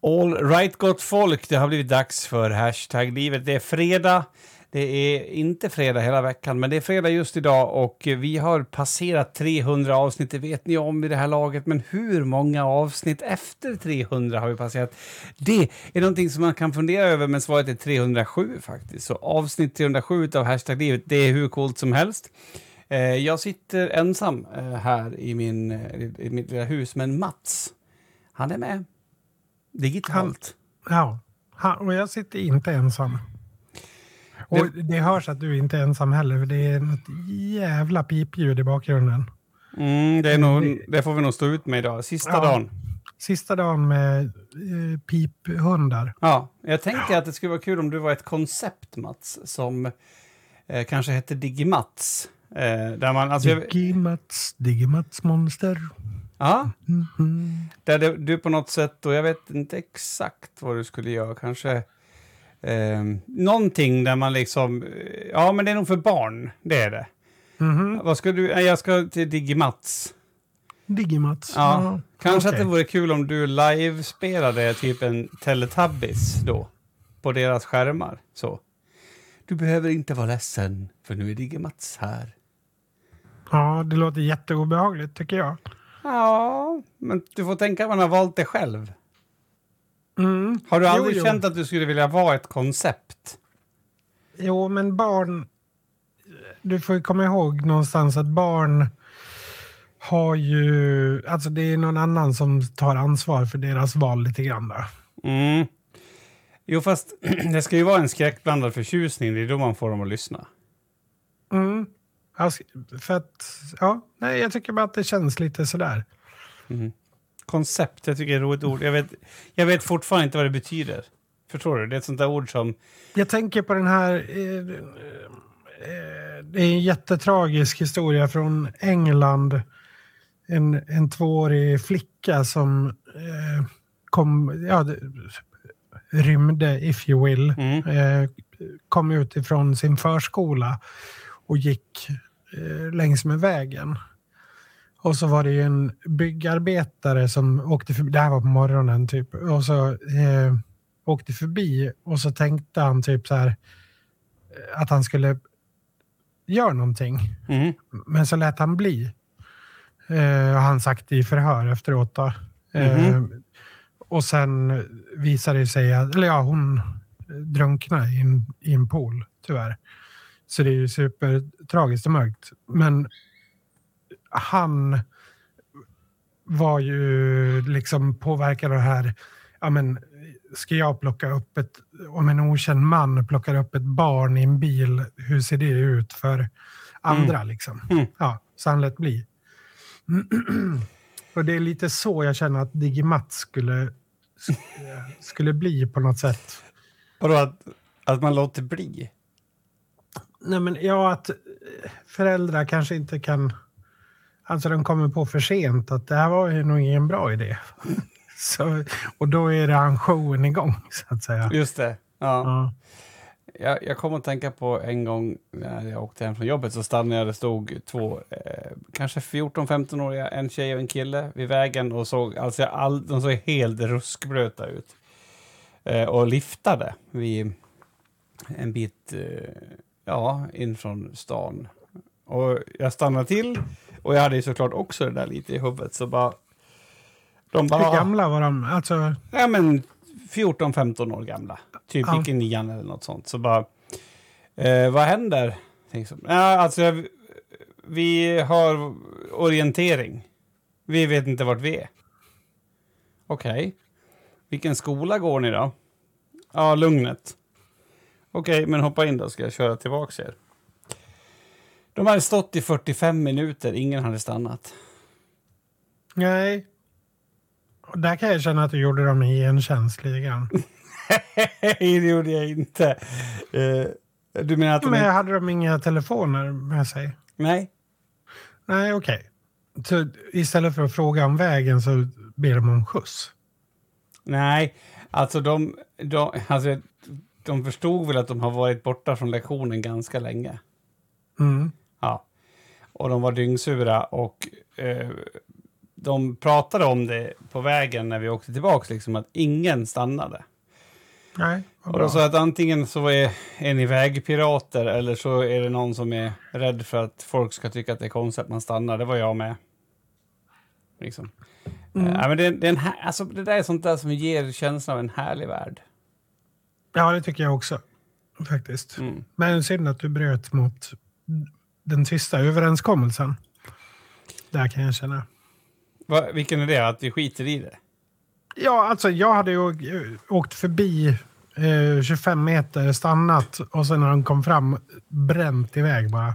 All right, gott folk, det har blivit dags för #livet. Det är fredag, det är inte fredag hela veckan, men det är fredag just idag och vi har passerat 300 avsnitt, det vet ni om i det här laget, men hur många avsnitt efter 300 har vi passerat? Det är någonting som man kan fundera över, men svaret är 307 faktiskt. Så avsnitt 307 av #livet, det är hur coolt som helst. Jag sitter ensam här i mitt lilla hus, men Mats, han är med. Digitalt. Och jag sitter inte ensam. Och det hörs att du inte är ensam heller, för det är något jävla pipljud i bakgrunden. Det får vi nog stå ut med idag. Sista dagen med piphundar. Ja, jag tänkte att det skulle vara kul om du var ett koncept, Mats, som kanske heter Digimats. Där man, alltså, Digimats monster. Ja, där du på något sätt, och jag vet inte exakt vad du skulle göra, kanske någonting där man liksom, ja men det är nog för barn, det är det. Vad ska du, jag ska till Digimats. Ja. Kanske att det vore kul om du live-spelade typ en Teletubbies då, på deras skärmar, så. Du behöver inte vara ledsen, för nu är Digimats här. Ja, det låter jätteobehagligt tycker jag. Ja, men du får tänka att man har valt det själv. Har du aldrig känt att du skulle vilja vara ett koncept? Jo, men barn... Du får ju komma ihåg någonstans att barn har ju... Alltså det är någon annan som tar ansvar för deras val lite grann där. Jo, fast det ska ju vara en skräckblandad förtjusning. Det är då man får dem att lyssna. Alltså, för att... Ja, nej, jag tycker bara att det känns lite sådär. Koncept, jag tycker det är ett roligt ord. Jag vet fortfarande inte vad det betyder. Förstår du? Det är ett sånt där ord som... Jag tänker på den här... det är en jättetragisk historia från England. En 2-årig flicka som rymde, if you will. Kom ut ifrån sin förskola och gick längs med vägen. Och så var det ju en byggarbetare som åkte förbi, det här var på morgonen typ, och så åkte förbi och så tänkte han typ så här att han skulle göra någonting. Men så lät han bli. Han sagt i förhör efteråt då. Och sen visade det sig att, hon drunknade i en pool, tyvärr. Så det är ju supertragiskt och mörkt. Men han var ju liksom påverkad av det här. Ja, men ska jag plocka upp om en okänd man plockar upp ett barn i en bil, hur ser det ut för andra liksom? Ja, så han lät bli. Och det är lite så jag känner att Digimat skulle bli på något sätt. Vadå, att man låter bli? Nej, men att föräldrar kanske inte kan... Alltså de kommer på för sent att det här var ju nog ingen bra idé. Så, och då är det showen igång, så att säga. Just det, ja. Jag kommer att tänka på en gång när jag åkte hem från jobbet, så stannade jag, det stod två, kanske 14-15-åriga, en tjej och en kille vid vägen och såg, alltså de såg helt ruskblöta ut. Och liftade vid en bit in från stan. Och jag stannade till, och jag hade ju såklart också det där lite i huvudet, så bara... Hur gamla var de? Alltså... Ja, men 14-15 år gamla. Typ gick i 9 eller något sånt. Så bara, vad händer? Alltså, vi har orientering. Vi vet inte vart vi är. Okej. Vilken skola går ni då? Ja, Lugnet. Okej, men hoppa in då, ska jag köra tillbaka er. De hade stått i 45 minuter, ingen hade stannat. Nej. Och där kan jag känna att du gjorde dem i en tjänst lite grann. Nej, det gjorde jag inte. Du menar att men hade de inga telefoner med sig? Nej. Nej, okej. Så istället för att fråga om vägen så ber de om skjuts? Nej, alltså de förstod väl att de har varit borta från lektionen ganska länge. Ja. Och de var dyngsura och de pratade om det på vägen när vi åkte tillbaka, liksom, att ingen stannade. Nej, och då sa att antingen så är ni vägpirater eller så är det någon som är rädd för att folk ska tycka att det är konstigt att man stannar. Det var jag med. Liksom. Men det där är sånt där som ger känslan av en härlig värld. Ja, det tycker jag också. Faktiskt. Men synd att du bröt mot den tysta överenskommelsen. Där kan jag känna. Vilken är det? Att vi skiter i det? Ja, alltså jag hade ju åkt förbi 25 meter, stannat och sen när de kom fram bränt iväg bara.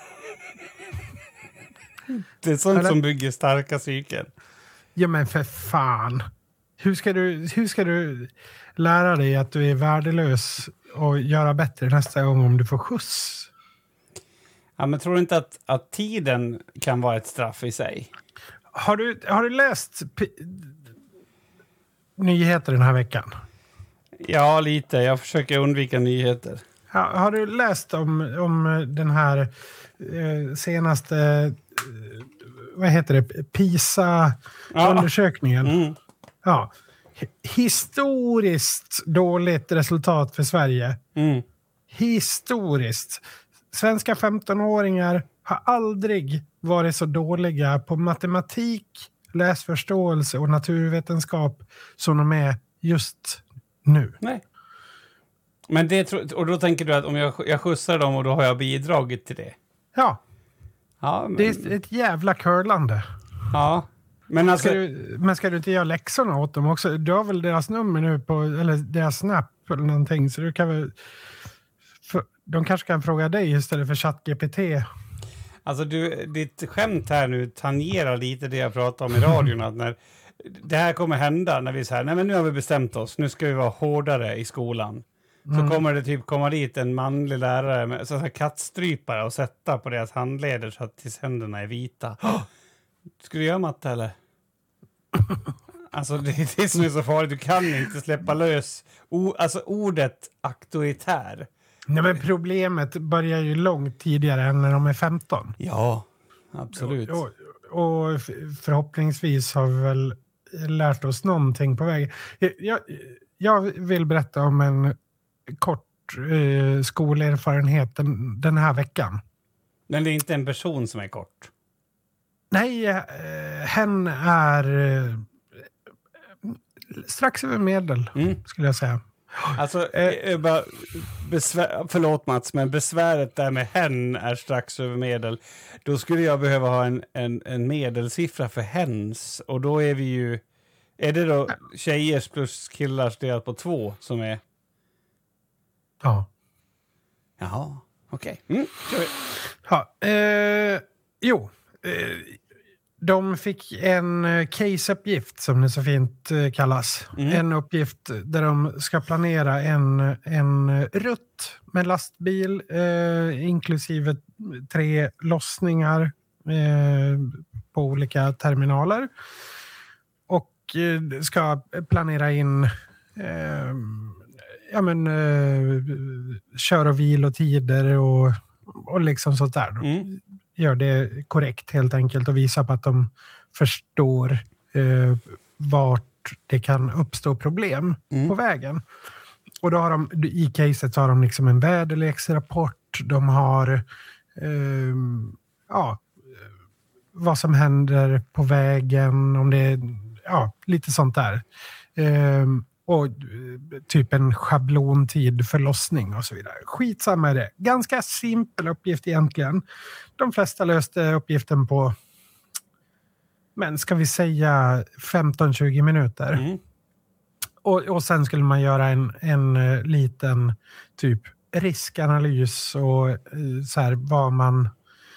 Det är sånt som bygger starka psyken. Ja, men för fan. Hur ska du lära dig att du är värdelös och göra bättre nästa gång om du får skjuts? Ja, men tror du inte att tiden kan vara ett straff i sig? Har du läst nyheter den här veckan? Ja, lite. Jag försöker undvika nyheter. Har du läst om den här senaste vad heter det? PISA-undersökningen? Mm. Ja. Historiskt dåligt resultat för Sverige. Historiskt. Svenska 15-åringar har aldrig varit så dåliga på matematik, läsförståelse och naturvetenskap som de är just nu. Nej. Men och då tänker du att om jag skjutsar dem och då har jag bidragit till det? Ja. Men... Det är ett jävla curlande. Ja. Men alltså... ska du inte göra läxorna åt dem också? Du har väl deras nummer nu på, eller deras snap eller någonting, så du kan väl... De kanske kan fråga dig istället för ChatGPT. Alltså ditt skämt här nu tangerar lite det jag pratade om i radion. Att när det här kommer hända när vi säger, nej men nu har vi bestämt oss, nu ska vi vara hårdare i skolan. Så kommer det typ komma dit en manlig lärare med så här kattstrypare och sätta på deras handleder så att tills händerna är vita. Ska du göra matte eller? Alltså det är det som är så farligt, du kan inte släppa lös alltså ordet auktoritär. Nej, men problemet börjar ju långt tidigare än när de är 15. Ja, absolut. Och förhoppningsvis har vi väl lärt oss någonting på vägen. Jag vill berätta om en kort skolerfarenhet den här veckan. Men det är inte en person som är kort? Nej, hen är strax över medel, skulle jag säga. Alltså, förlåt Mats, men besväret där med hen är strax över medel. Då skulle jag behöva ha en medelsiffra för hens. Och då är vi ju... Är det då tjejers plus killars delat på 2 som är... Ja. Jaha, okej. Okay. Ja, de fick en caseuppgift som det så fint kallas. En uppgift där de ska planera en rutt med lastbil inklusive 3 lossningar på olika terminaler. Och ska planera in kör- och vilotider och liksom sånt där. Gör det korrekt helt enkelt och visa på att de förstår vart det kan uppstå problem på vägen. Och då har de, i caset så har de liksom en väderleksrapport, de har vad som händer på vägen, om det är lite sånt där. Och typ en schablontid för lossning och så vidare. Skitsamma är det. Ganska simpel uppgift egentligen. De flesta löste uppgiften på, men ska vi säga 15-20 minuter. Och sen skulle man göra en liten typ riskanalys och så här vad man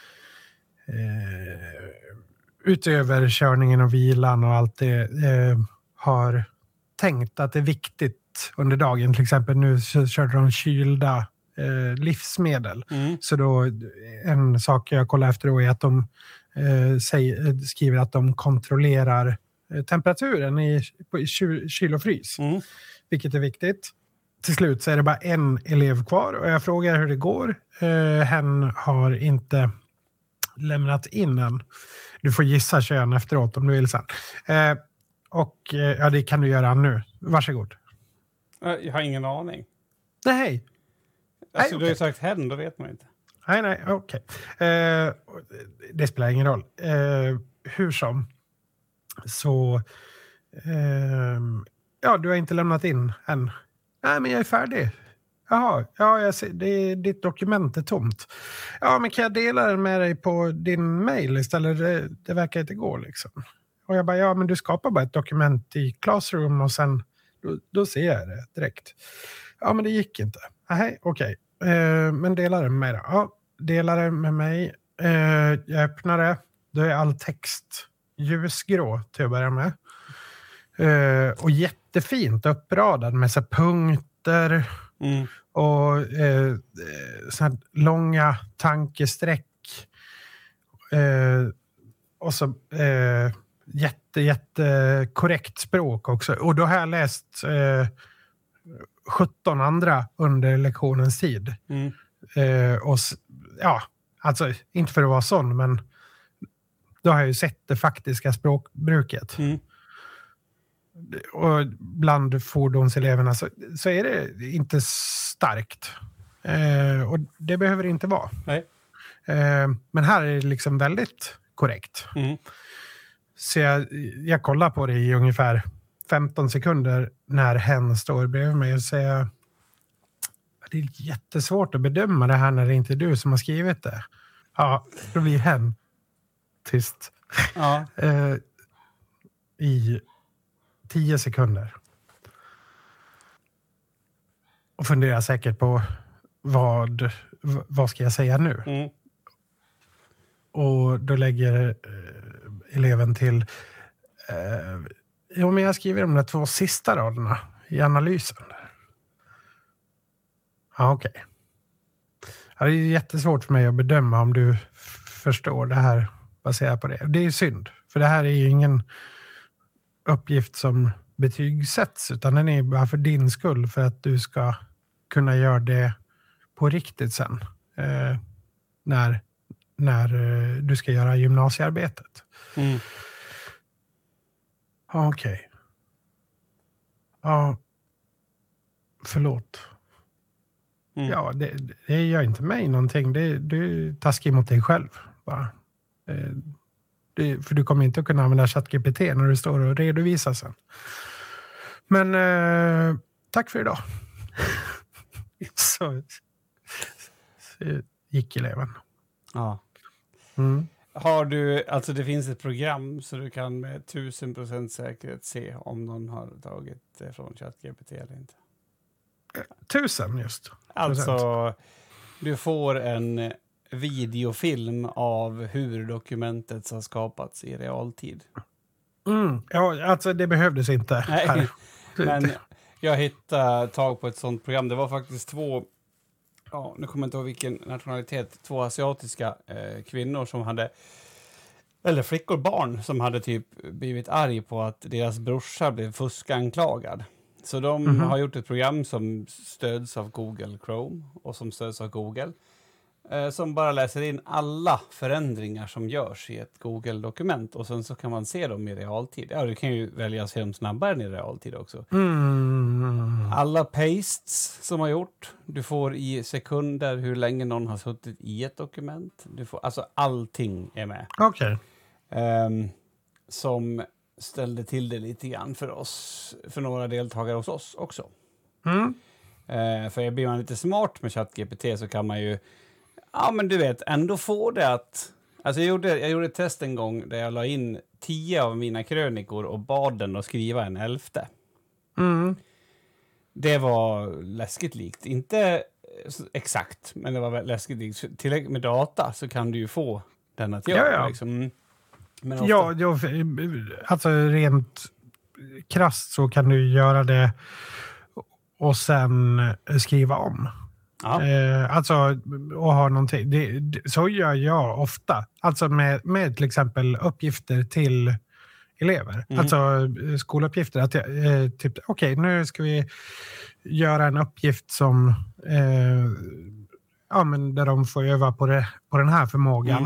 utöver körningen och vilan och allt det har tänkt att det är viktigt under dagen. Till exempel nu så körde de kylda livsmedel. Så då en sak jag kollar efter då är att de skriver att de kontrollerar temperaturen i kyl och frys. Vilket är viktigt. Till slut så är det bara en elev kvar och jag frågar hur det går. Hen har inte lämnat in än. Du får gissa kön efteråt om du vill sen. Ja, det kan du göra nu. Varsågod. Jag har ingen aning. Nej. Alltså, Nej, du har ju sagt hen, då vet man inte. Nej, okej. Det spelar ingen roll. Hur som. Så... ja, du har inte lämnat in än. Nej, men jag är färdig. Jaha, ja, jag ser, ditt dokument är tomt. Ja, men kan jag dela den med dig på din mail istället? Det verkar inte gå liksom. Och jag bara, ja, men du skapar bara ett dokument i Classroom och sen då ser jag det direkt. Ja, men det gick inte. Nej, okej. Men dela det med mig då. Ja, dela det med mig. Jag öppnar det. Då är all text ljusgrå till att börja med. Och jättefint uppradad med så punkter och så här långa tankesträck. Och så jätte korrekt språk också. Och då har jag läst 17 andra under lektionens tid. Och ja, alltså inte för att vara sån, men då har jag ju sett det faktiska språkbruket. Och bland fordonseleverna så är det inte starkt. Och det behöver det inte vara. Nej. Men här är det liksom väldigt korrekt. Så jag kollar på det i ungefär 15 sekunder när hen står bredvid mig och säger det är jättesvårt att bedöma det här när det inte är du som har skrivit det. Ja, då blir hen tyst. Ja. I 10 sekunder. Och funderar säkert på vad ska jag säga nu? Och då lägger eleven till men jag skriver de där 2 sista raderna i analysen. Ja, okej. Ja, det är jättesvårt för mig att bedöma om du förstår det här baserat på det. Det är synd, för det här är ju ingen uppgift som betygsätts, utan den är bara för din skull, för att du ska kunna göra det på riktigt sen när du ska göra gymnasiearbetet. Okej. Ja, förlåt. Ja, det gör inte mig någonting. Du är taskig mot dig själv bara. För du kommer inte att kunna använda ChatGPT när du står och redovisar sen. Men tack för idag. så gick eleven. Ja. Har du, alltså det finns ett program så du kan med 1000% säkerhet se om någon har tagit det från ChatGPT eller inte? 1000 just. Alltså, du får en videofilm av hur dokumentet har skapats i realtid. Ja, alltså det behövdes inte. Nej, men jag hittade tag på ett sånt program. Det var faktiskt 2, nu kommer jag inte ihåg vilken nationalitet, 2 asiatiska kvinnor som hade, eller flickor, barn som hade typ blivit arg på att deras brorsa blev fuskanklagad. Så de har gjort ett program som stöds av Google Chrome och som stöds av Google. Som bara läser in alla förändringar som görs i ett Google-dokument. Och sen så kan man se dem i realtid. Ja, du kan ju välja att se dem snabbare än i realtid också. Alla pastes som har gjort. Du får i sekunder hur länge någon har suttit i ett dokument. Du får, alltså allting är med. Okej. Som ställde till det lite grann för oss, för några deltagare hos oss också. För blir man lite smart med ChatGPT så kan man ju, ja men du vet, ändå få det att, alltså jag gjorde ett test en gång där jag la in 10 av mina krönikor och bad den att skriva en 11:e. Det var läskigt likt, inte exakt, men det var väldigt läskigt likt. Tillräckligt med data så kan du ju få den att göra. Ja. Liksom. Men alltså rent krasst så kan du göra det och sen skriva om. Ja. Alltså och ha någonting. Så gör jag ofta. Alltså med till exempel uppgifter till elever. Alltså skoluppgifter. Att typ, okej, nu ska vi göra en uppgift som men där de får öva på den här förmågan.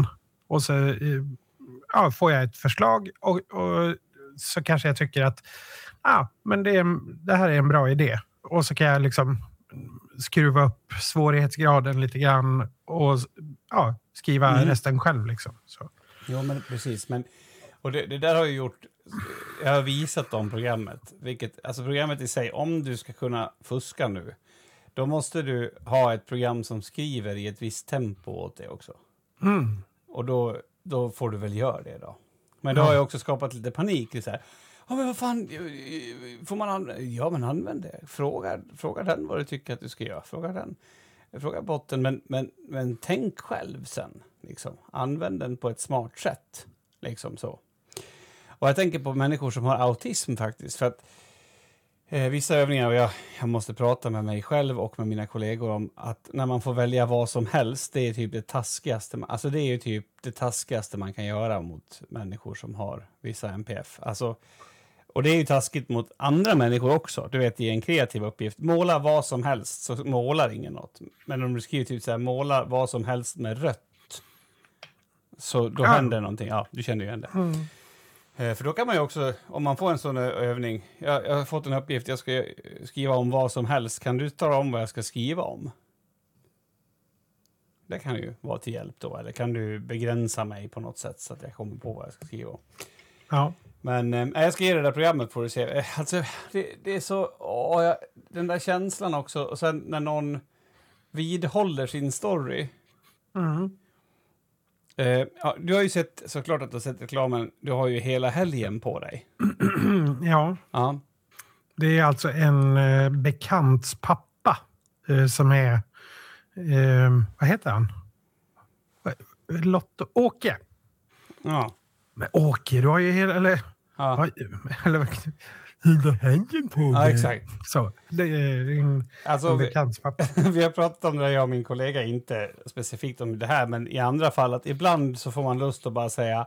Och så får jag ett förslag och så kanske jag tycker att men det här är en bra idé. Och så kan jag liksom skruva upp svårighetsgraden lite grann och skriva resten själv. Liksom. Så. Ja, men precis. Och det där har jag gjort. Jag har visat om programmet. Alltså programmet i sig, om du ska kunna fuska nu, då måste du ha ett program som skriver i ett visst tempo åt det också. Och då får du väl göra det då. Men då har jag också skapat lite panik. Så här, men vad fan, får man men använd det. Fråga den vad du tycker att du ska göra. Fråga botten, men tänk själv sen. Liksom. Använd den på ett smart sätt. Liksom så. Och jag tänker på människor som har autism faktiskt. För att vissa övningar, och jag måste prata med mig själv och med mina kollegor om att när man får välja vad som helst, det är typ det taskigaste. Alltså det är ju typ det taskigaste man kan göra mot människor som har vissa NPF. Alltså, och det är ju taskigt mot andra människor också. Du vet, i en kreativ uppgift. Måla vad som helst, så målar ingen något. Men om du skriver typ så här, måla vad som helst med rött, så då händer någonting. Ja, du känner ju igen det. För då kan man ju också, om man får en sån övning, jag har fått en uppgift, jag ska skriva om vad som helst. Kan du tala om vad jag ska skriva om? Det kan ju vara till hjälp då. Eller kan du begränsa mig på något sätt så att jag kommer på vad jag ska skriva om? Ja. Men jag ska ge det där programmet får du se. Alltså, det är så... den där känslan också. Och sen när någon vidhåller sin story. Du har ju sett, såklart att du har sett reklamen. Du har ju hela helgen på dig. Ja. Det är alltså en bekants pappa som är... vad heter han? Åke. Ja. Men Åke, du har ju hela... Eller hängen på mig. Ja, exakt. Så, det är en bekants pappa. Vi har pratat om det, jag och min kollega, inte specifikt om det här, men i andra fall att ibland så får man lust att bara säga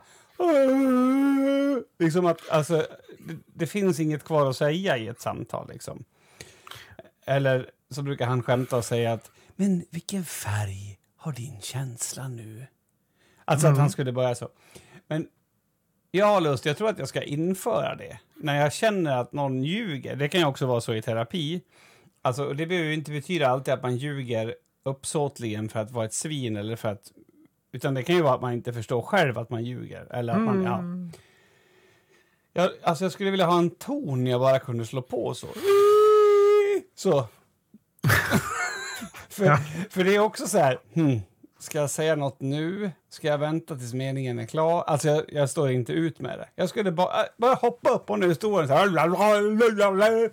liksom att alltså, det finns inget kvar att säga i ett samtal liksom. Eller så brukar han skämta och säga att men vilken färg har din känsla nu? Alltså att han skulle börja så. Men jag tror att jag ska införa det. När jag känner att någon ljuger, det kan ju också vara så i terapi. Alltså det behöver ju inte betyda alltid att man ljuger uppsåtligen för att vara ett svin eller för att, utan det kan ju vara att man inte förstår själv att man ljuger eller att man jag skulle vilja ha en ton jag bara kunde slå på så. För det är också så här, ska jag säga något nu? Ska jag vänta tills meningen är klar? Alltså jag står inte ut med det. Jag skulle bara hoppa upp och nu står den så här.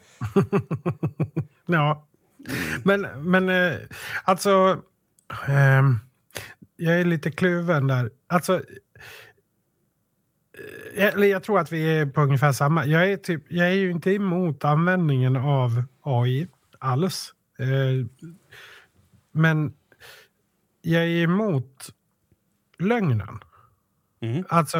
Ja. Men alltså jag är lite kluven där. Alltså jag tror att vi är på ungefär samma. Jag är ju inte emot användningen av AI alls. Men jag är emot lögnen. Alltså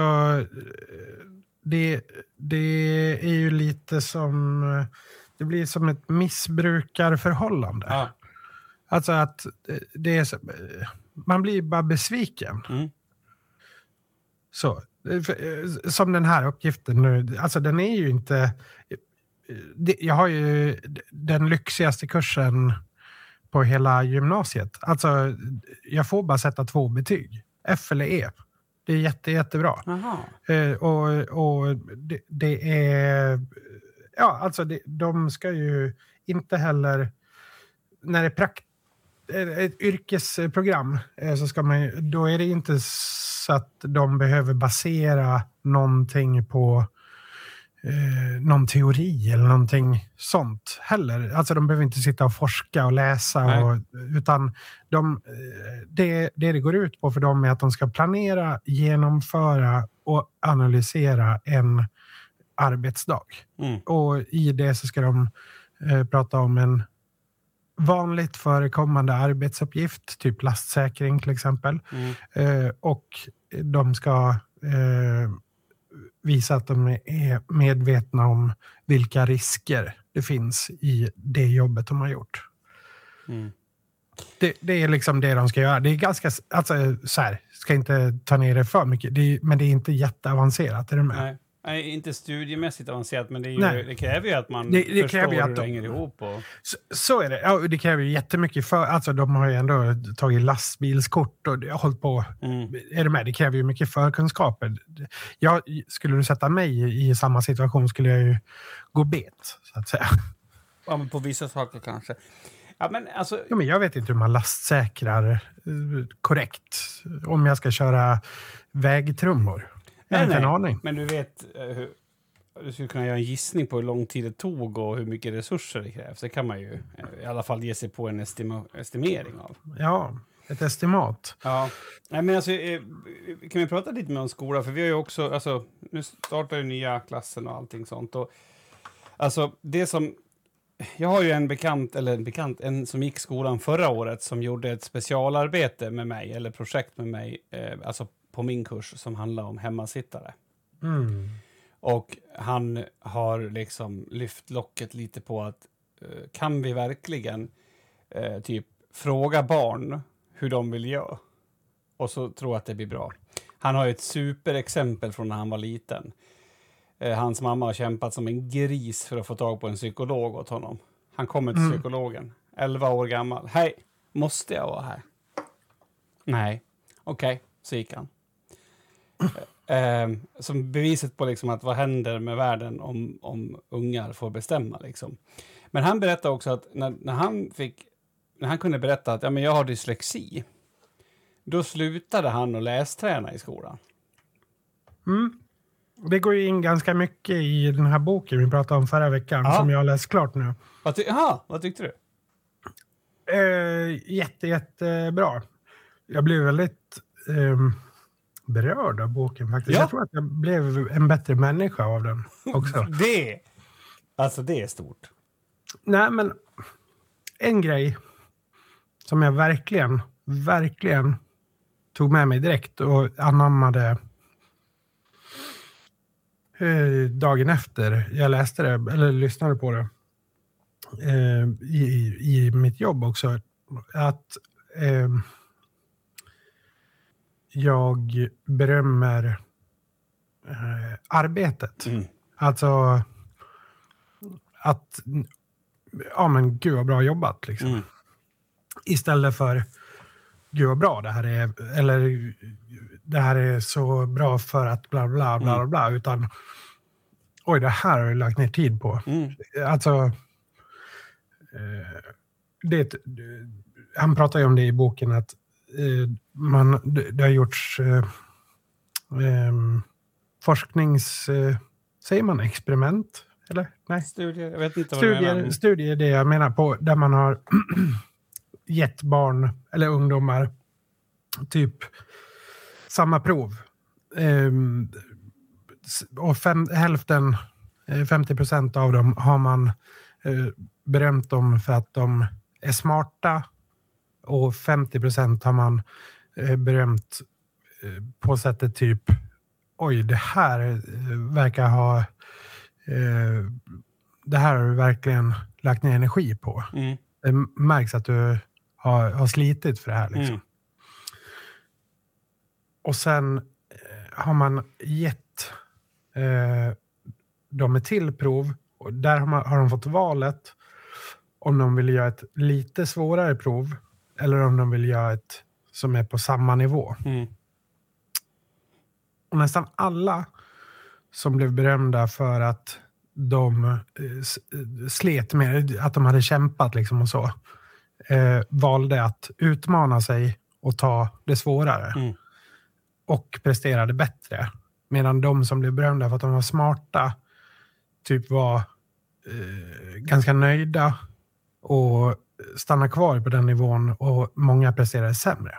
det är ju lite som, det blir som ett missbrukarförhållande. Ja. Alltså att det är så, man blir bara besviken. Så som den här uppgiften nu, alltså den är ju inte, jag har ju den lyxigaste kursen på hela gymnasiet. Alltså jag får bara sätta 2 betyg, F eller E. Det är jättebra. Och det är, ja alltså de ska ju inte heller, när det är ett yrkesprogram så ska man, då är det inte så att de behöver basera någonting på någon teori eller någonting sånt heller. Alltså de behöver inte sitta och forska och läsa utan det går ut på för dem är att de ska planera, genomföra och analysera en arbetsdag. Och i det så ska de prata om en vanligt förekommande arbetsuppgift, typ lastsäkring till exempel. Och de ska visa att de är medvetna om vilka risker det finns i det jobbet de har gjort. Det är liksom det de ska göra. Det är ganska, alltså så här, ska inte ta ner det för mycket, men det är inte jätteavancerat, är du med? Nej, inte studiemässigt avancerat, men det kräver ju att man det förstår hur det att hänger ihop. Och... Så är det. Ja, det kräver ju jättemycket för, alltså de har ju ändå tagit lastbilskort och har hållit på. Är du med? Det kräver ju mycket förkunskaper. Skulle du sätta mig i samma situation skulle jag ju gå bet, så att säga. Ja, men på vissa saker kanske. Ja, men alltså... Ja, men jag vet inte hur man lastsäkrar korrekt om jag ska köra vägtrummor. Jag har inte en aning. Men du vet, du skulle kunna göra en gissning på hur lång tid det tog och hur mycket resurser det krävs. Det kan man ju i alla fall ge sig på en estimering av. Ja, ett estimat. Ja. Nej, men alltså, kan vi prata lite mer om skolan? För vi har ju också, alltså, nu startar ju nya klassen och allting sånt. Och, alltså, det som... Jag har ju en som gick skolan förra året som gjorde ett specialarbete med mig, eller projekt med mig, alltså på min kurs som handlar om hemmasittare. Och han har liksom lyft locket lite på att kan vi verkligen typ fråga barn hur de vill göra? Och så tror jag att det blir bra. Han har ju ett superexempel från när han var liten. Hans mamma har kämpat som en gris för att få tag på en psykolog åt honom. Han kommer till psykologen. 11 år gammal. Hej, måste jag vara här? Nej. Okej, så gick han. Som beviset på liksom att vad händer med världen om ungar får bestämma. Liksom. Men han berättade också att när han kunde berätta att jag har dyslexi, då slutade han att lästräna i skolan. Det går ju in ganska mycket i den här boken vi pratade om förra veckan, som jag har läst klart nu. Vad tyckte du? Jättebra. Jag blev väldigt berörd av boken faktiskt. Ja. Jag tror att jag blev en bättre människa av den också. Det är stort. Nej, men en grej som jag verkligen tog med mig direkt och anammade dagen efter jag läste det, eller lyssnade på det i mitt jobb också, att jag berömmer arbetet. Alltså att men gud vad bra jobbat liksom. Istället för gud vad bra det här är, eller det här är så bra för att bla bla bla bla bla, utan oj, det här har jag lagt ner tid på. Alltså han pratar ju om det i boken att det har gjorts säger man experiment? Eller? Nej. Studier, jag vet inte vad du menar. Studier är det jag menar på, där man har gett barn eller ungdomar typ samma prov. Och 50% av dem har man berömt dem för att de är smarta, och 50% har man berömt på sättet typ oj, det här verkar ha det här har du verkligen lagt ner energi på. Det märks att du har slitit för det här liksom. Och sen har man gett dem ett till prov, och där har de fått valet om de vill göra ett lite svårare prov eller om de vill göra ett som är på samma nivå. Och nästan alla som blev berömda för att de slet med att de hade kämpat liksom och så, valde att utmana sig och ta det svårare och presterade bättre, medan de som blev berömda för att de var smarta typ var ganska nöjda och stanna kvar på den nivån, och många presterade sämre.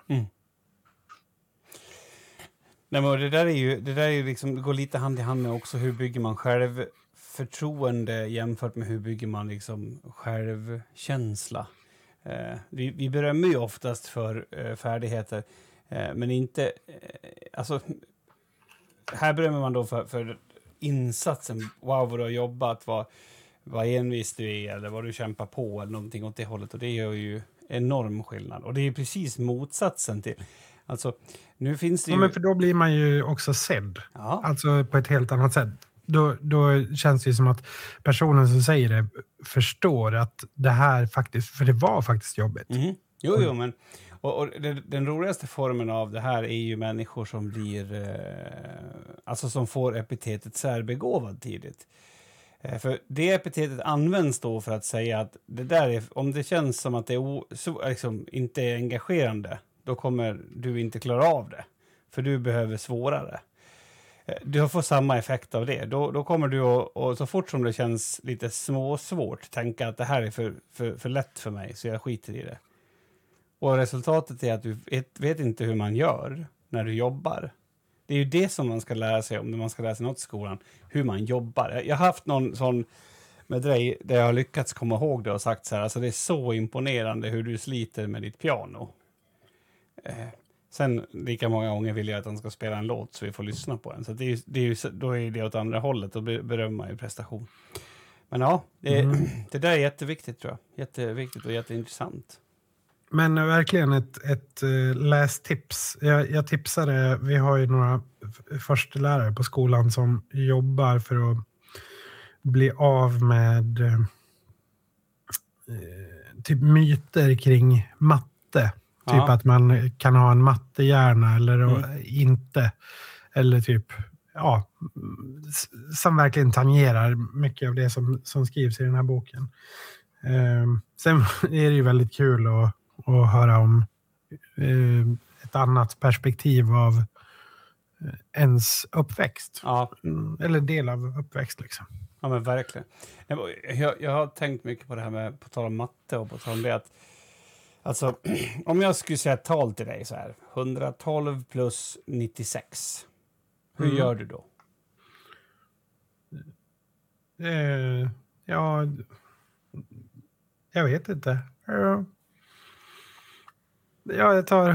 Nej, men det där är ju liksom, det går lite hand i hand med också hur bygger man självförtroende jämfört med hur bygger man liksom självkänsla. Vi berömmer ju oftast för färdigheter, men inte alltså här berömmer man då för insatsen. Wow, vad du har jobbat, vad envis du är eller vad du kämpar på eller någonting åt det hållet. Och det gör ju enorm skillnad. Och det är precis motsatsen till... Alltså, nu finns det ju... Ja, men för då blir man ju också sedd. Ja. Alltså på ett helt annat sätt. Då känns det ju som att personen som säger det förstår att det här faktiskt, för det var faktiskt jobbigt. Mm. Jo, men och den roligaste formen av det här är ju människor som blir, alltså som får epitetet särbegåvad tidigt. För det epitetet används då för att säga att det där är, om det känns som att det är liksom, inte är engagerande, då kommer du inte klara av det. För du behöver svårare. Du får samma effekt av det. Då kommer du och så fort som det känns lite småsvårt tänka att det här är för lätt för mig så jag skiter i det. Och resultatet är att du vet inte hur man gör när du jobbar. Det är ju det som man ska lära sig om när man ska lära sig något i skolan. Hur man jobbar. Jag har haft någon sån med dig där jag har lyckats komma ihåg det och sagt så här. Alltså det är så imponerande hur du sliter med ditt piano. Sen lika många gånger vill jag att han ska spela en låt så vi får lyssna på den. Så då är det åt andra hållet och berömma i prestation. Men ja, det där är jätteviktigt tror jag. Jätteviktigt och jätteintressant. Men verkligen ett lästips. Jag tipsade, vi har ju några förstelärare på skolan som jobbar för att bli av med typ myter kring matte. Typ att man kan ha en mattehjärna eller inte. Eller typ, ja, som verkligen tangerar mycket av det som skrivs i den här boken. Sen är det ju väldigt kul att höra om ett annat perspektiv av ens uppväxt. Ja. Eller del av uppväxt liksom. Ja, men verkligen. Jag har tänkt mycket på det här med, på tal om matte och på tal om det att alltså, om jag skulle säga ett tal till dig så här, 112 plus 96, hur gör du då? Ja, jag vet inte. Ja, jag tar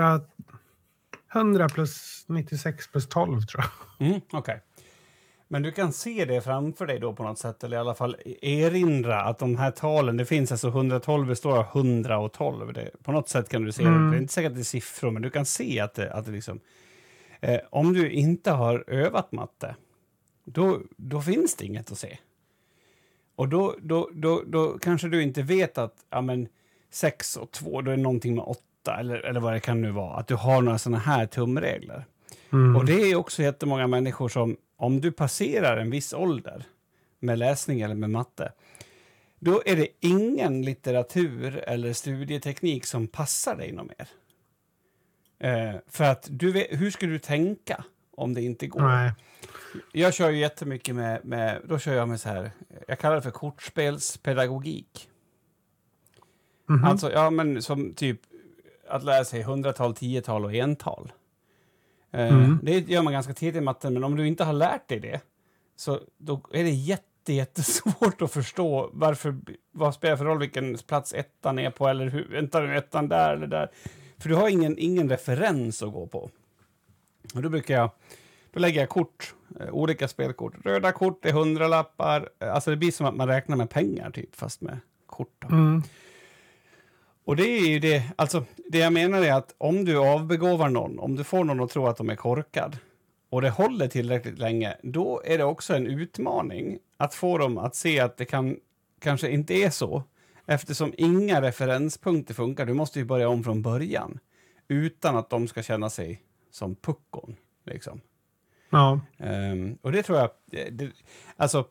100 plus 96 plus 12 tror jag. Okej. Men du kan se det framför dig då på något sätt, eller i alla fall erinra att de här talen, det finns alltså 112 består av 100 och 12. På något sätt kan du se det. Det är inte säkert att det är siffror, men du kan se att det liksom... om du inte har övat matte, då finns det inget att se. Och då kanske du inte vet att 6 och 2, då är det någonting med 8 eller vad det kan nu vara. Att du har några sådana här tumregler. Och det är också jättemånga människor som, om du passerar en viss ålder med läsning eller med matte, då är det ingen litteratur eller studieteknik som passar dig något mer. För att du vet, hur ska du tänka om det inte går? Nej. Jag kör ju jättemycket då kör jag med så här, jag kallar det för kortspelspedagogik. Alltså, ja men som typ att lära sig 100-tal, 10-tal och ental. Det gör man ganska tidigt i matten, men om du inte har lärt dig det, så då är det jättesvårt att förstå vad spelar för roll vilken plats ettan är på, eller hur väntar du ettan där eller där. För du har ingen referens att gå på. Och då lägger jag kort, olika spelkort. Röda kort är 100-lappar, alltså det blir som att man räknar med pengar typ, fast med kort. Och det är ju det, alltså det jag menar är att om du avbegåvar någon, om du får någon att tro att de är korkad och det håller tillräckligt länge, då är det också en utmaning att få dem att se att det kanske inte är så, eftersom inga referenspunkter funkar. Du måste ju börja om från början utan att de ska känna sig som puckon liksom. Ja. Och det tror jag, alltså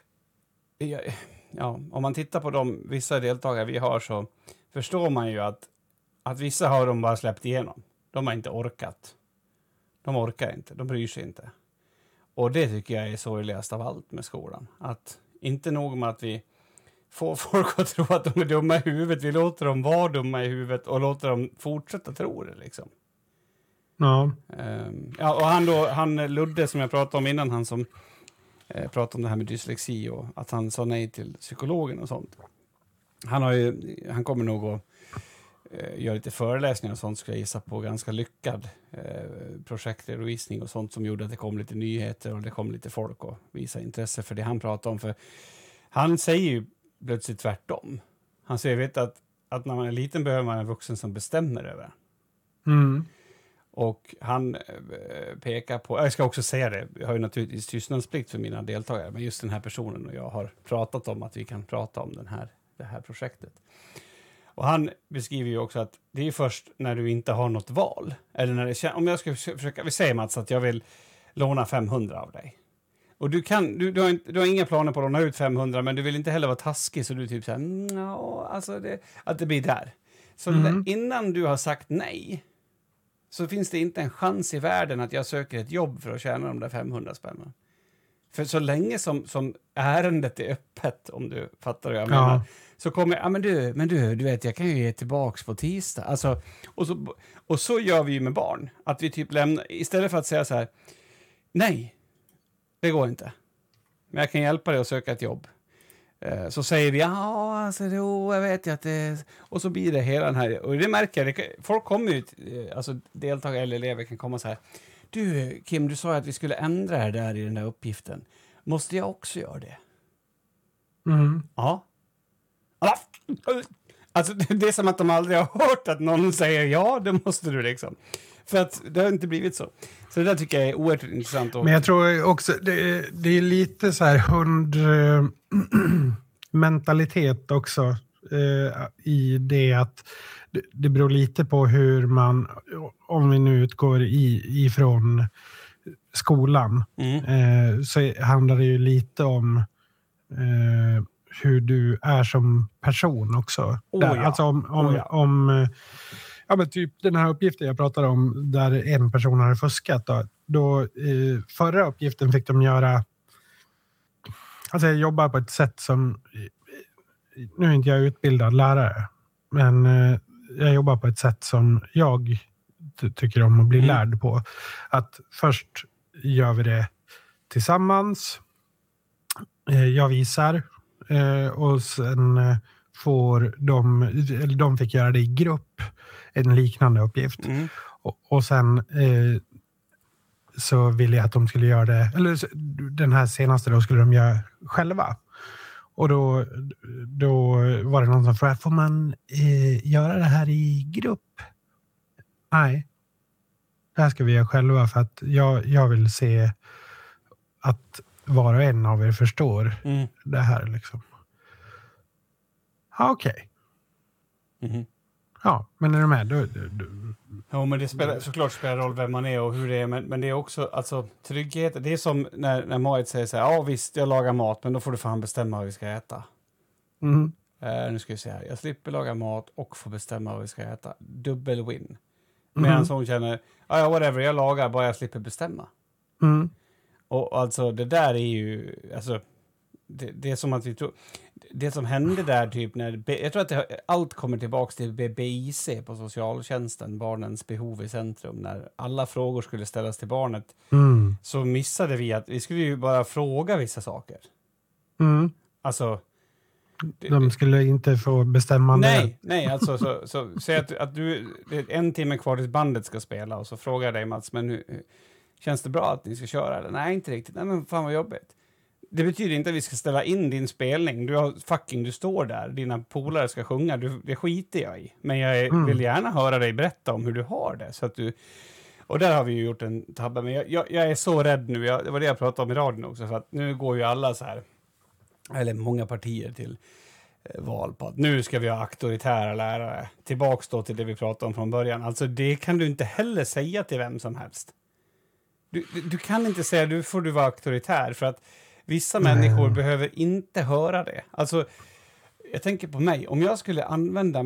om man tittar på vissa deltagare vi har, så förstår man ju att vissa har de bara släppt igenom. De har inte orkat. De orkar inte, de bryr sig inte. Och det tycker jag är sorgligast av allt med skolan. Att inte nog med att vi får folk att tro att de är dumma i huvudet, vi låter dem vara dumma i huvudet och låter dem fortsätta tro det liksom. Ja. Och han Ludde som jag pratade om innan, han som pratade om det här med dyslexi och att han sa nej till psykologen och sånt. Han kommer nog att göra lite föreläsningar och sånt, ska jag gissa på, ganska lyckad projektredovisning och sånt som gjorde att det kom lite nyheter och det kom lite folk och visa intresse för det han pratade om. För Han säger ju plötsligt tvärtom. Han säger, vet att när man är liten behöver man en vuxen som bestämmer över. Och han pekar på, jag ska också säga det, jag har ju naturligtvis tystnadsplikt för mina deltagare, men just den här personen och jag har pratat om att vi kan prata om det här projektet. Och han beskriver ju också att det är först när du inte har något val, eller när det om jag ska försöka, vi säger Mats att jag vill låna 500 av dig. Och du har inga planer på att låna ut 500, men du vill inte heller vara taskig, så du typ såhär, alltså att det blir där. Så innan du har sagt nej, så finns det inte en chans i världen att jag söker ett jobb för att tjäna de där 500 spännen. För så länge som ärendet är öppet, om du fattar vad jag menar, så kommer men du vet, jag kan ju ge tillbaks på tisdag. Alltså, och så gör vi ju med barn. Att vi typ lämnar, istället för att säga så här, nej, det går inte. Men jag kan hjälpa dig att söka ett jobb. Så säger vi, jag vet ju att det... Och så blir det hela den här... Och det märker jag, folk kommer ut, alltså deltagare eller elever kan komma så här. Du, Kim, du sa att vi skulle ändra det där i den där uppgiften. Måste jag också göra det? Ja. Alltså, det är som att de aldrig har hört att någon säger ja, det måste du liksom. För att det har inte blivit så. Så det där tycker jag är oerhört intressant. Men jag tror också, det är lite så här hundmentalitet också i det att det beror lite på hur man, om vi nu utgår ifrån skolan, så handlar det ju lite om hur du är som person också. Alltså om men typ den här uppgiften jag pratade om där en person hade fuskat då förra uppgiften fick de göra, alltså jag jobbar på ett sätt som, nu är inte jag utbildad lärare, men jag jobbar på ett sätt som jag tycker om att bli lärd på. Att först gör vi det tillsammans, jag visar, och sen får de fick göra det i grupp, en liknande uppgift. Och sen så ville jag att de skulle göra det, eller den här senaste då skulle de göra själva. Och då var det någon som frågade, får man göra det här i grupp? Nej, det här ska vi göra själva, för att jag vill se att var och en av er förstår det här liksom. Ja, okej. Ja, men är du med? Ja, men det spelar roll vem man är och hur det är. Men det är också, alltså, trygghet. Det är som när Marit säger så här, ja visst, jag lagar mat, men då får du fan bestämma vad vi ska äta. Nu ska vi se här. Jag slipper laga mat och får bestämma vad vi ska äta. Dubbel win. Medan hon känner, ja whatever, jag lagar, bara jag slipper bestämma. Och alltså, det där är ju, alltså, det är som att vi tror, det som hände där typ när, jag tror att allt kommer tillbaks till BIC på socialtjänsten, barnens behov i centrum, när alla frågor skulle ställas till barnet, så missade vi att vi skulle ju bara fråga vissa saker. Alltså de skulle inte få bestämma. Nej, alltså så säg att du, det är 1 timme kvar tills bandet ska spela, och så frågar jag dig, Mats, men hur, känns det bra att ni ska köra? Eller? Nej, inte riktigt. Nej, men fan vad jobbigt. Det betyder inte att vi ska ställa in din spelning. Du står där. Dina polare ska sjunga. Det skiter jag i. Men jag vill gärna höra dig berätta om hur du har det. Så att och där har vi ju gjort en tabbe. Men jag är så rädd nu. Det var det jag pratade om i radion också. För att nu går ju alla så här, eller många partier till val på att nu ska vi ha auktoritära lärare. Tillbaks då till det vi pratade om från början. Alltså det kan du inte heller säga till vem som helst. Du kan inte säga du får vara auktoritär, för att vissa människor behöver inte höra det. Alltså, jag tänker på mig. Om jag skulle använda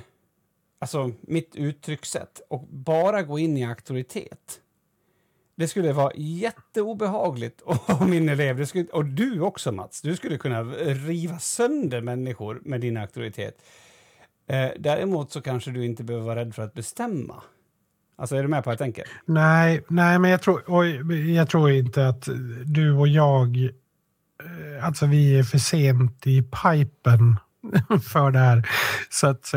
mitt uttryckssätt och bara gå in i auktoritet, det skulle vara jätteobehagligt. Och min elev, och du också, Mats, du skulle kunna riva sönder människor med din auktoritet. Däremot så kanske du inte behöver vara rädd för att bestämma. Alltså, är du med på vad jag tänker? Nej, men jag tror inte att du och jag, alltså vi är för sent i pipen för det här. Så att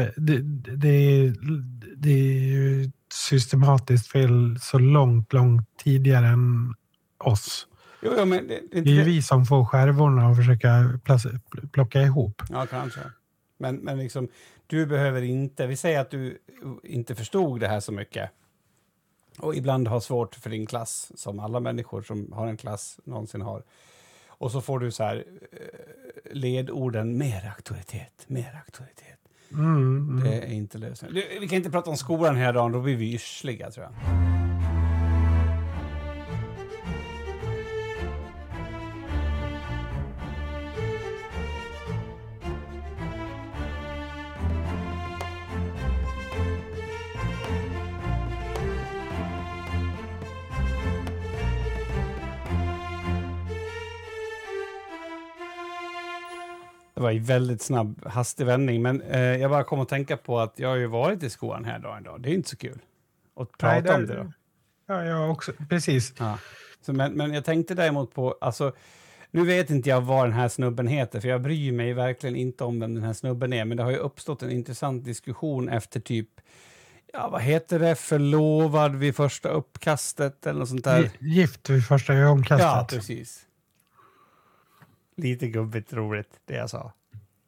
det är ju systematiskt fel så långt tidigare än oss. Jo, men det är ju vi som får skärvorna och försöka plocka ihop. Ja, kanske. Men liksom, du behöver inte... Vi säger att du inte förstod det här så mycket. Och ibland har svårt för din klass, som alla människor som har en klass någonsin har. Och så får du så här ledorden, mer auktoritet. Det är inte lösningen. Vi kan inte prata om skolan här dagen, då blir vi yrsliga, tror jag. Det var en väldigt snabb, hastig vändning. Men jag bara kom att tänka på att jag har ju varit i skolan här idag. Det är inte så kul att prata om det då. Ja, jag också. Precis. Ja. Så, men jag tänkte däremot på... Alltså, nu vet inte jag vad den här snubben heter. För jag bryr mig verkligen inte om vem den här snubben är. Men det har ju uppstått en intressant diskussion efter typ... Ja, vad heter det? Förlovad vid första uppkastet eller något sånt där. Gift vid första ögonkastet. Ja, precis. Lite gubbigt roligt, det jag sa.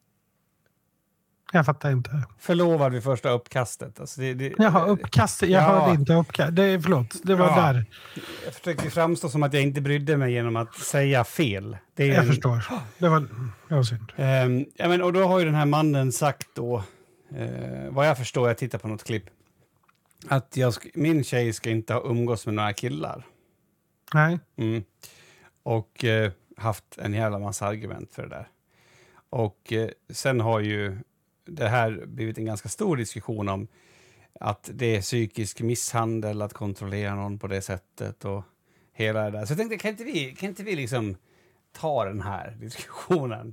Jag fattar inte. Förlovad vid första uppkastet. Alltså Jaha, uppkastet. Jag hörde inte uppkastet. Förlåt, det var där. Jag försökte framstå som att jag inte brydde mig genom att säga fel. Jag förstår. Det var synd. Och då har ju den här mannen sagt då, vad jag förstår, jag tittar på något klipp, att min tjej ska inte ha umgås med några killar. Nej. Och haft en jävla massa argument för det där. Och sen har ju det här blivit en ganska stor diskussion om att det är psykisk misshandel att kontrollera någon på det sättet och hela det där. Så jag tänkte, kan inte vi liksom ta den här diskussionen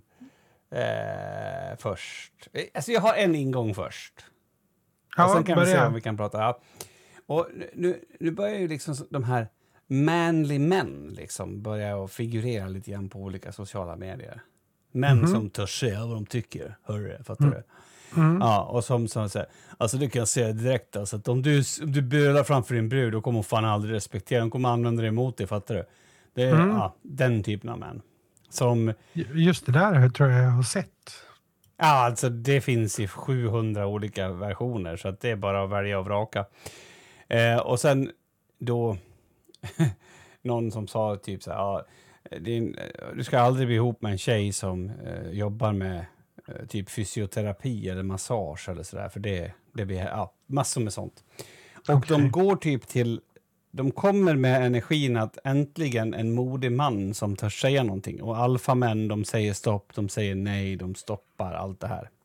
först? Alltså jag har en ingång först. Ja, och sen kan vi se om vi kan prata. Ja. Och nu börjar ju liksom de här manly män liksom börjar att figurera lite grann på olika sociala medier. Män som törs säga vad de tycker. Hörru, fattar du? Ja, och som säger, alltså det kan jag säga direkt, alltså, att om du bölar framför din brud, då kommer hon fan aldrig respektera, hon kommer använda det emot dig, fattar du? Det är den typen av män. Som, just det där tror jag har sett. Ja, alltså det finns i 700 olika versioner, så att det är bara att välja och vraka. Och sen då någon som sa typ så här, du ska aldrig bli ihop med en tjej som jobbar med typ fysioterapi eller massage eller sådär, för det blir massor med sånt. Och de går typ till, de kommer med energin att äntligen en modig man som törs säga någonting. Och alfamän, de säger stopp, de säger nej, de stoppar allt det här.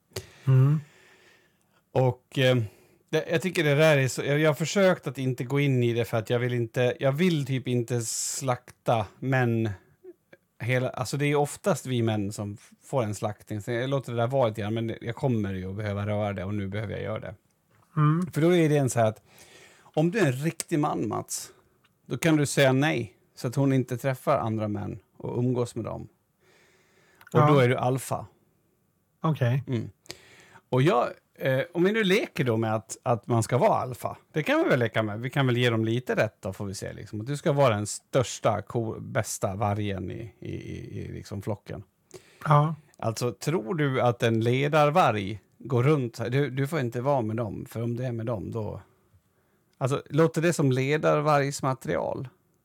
Och jag tycker det där är så, jag har försökt att inte gå in i det för att jag vill typ inte slakta män. Alltså det är oftast vi män som får en slaktning. Så jag låter det där vara lite grann, men jag kommer ju att behöva röra det och nu behöver jag göra det. För då är det en så här att om du är en riktig man, Mats, då kan du säga nej så att hon inte träffar andra män och umgås med dem. Och då är du alfa. Okej. Och om vi nu leker då med att man ska vara alfa, det kan vi väl leka med. Vi kan väl ge dem lite rätt då, får vi se. Liksom. Att du ska vara den största, bästa vargen i liksom flocken. Ja. Alltså, tror du att en ledarvarg går runt här? Du får inte vara med dem, för om det är med dem då... Alltså, låter det som ledarvargsmaterial?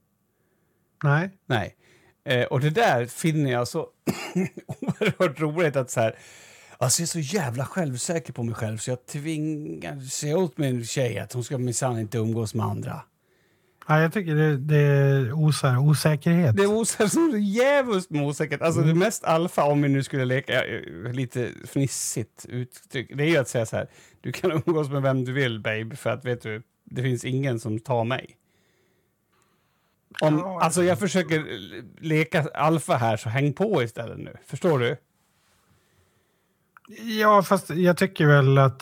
Nej. Och det där finner jag så oerhört roligt att så här... Alltså jag är så jävla självsäker på mig själv så jag tvingar sig åt min tjej att hon ska minsann inte umgås med andra. Ja, jag tycker det är osäkerhet. Det är så jävligt med osäkerhet. Alltså det mest alfa, om vi nu skulle leka lite fnissigt uttryck, det är ju att säga så här: du kan umgås med vem du vill, babe, för att vet du, det finns ingen som tar mig. Alltså jag försöker leka alfa här, så häng på istället nu. Förstår du? Ja, fast jag tycker väl att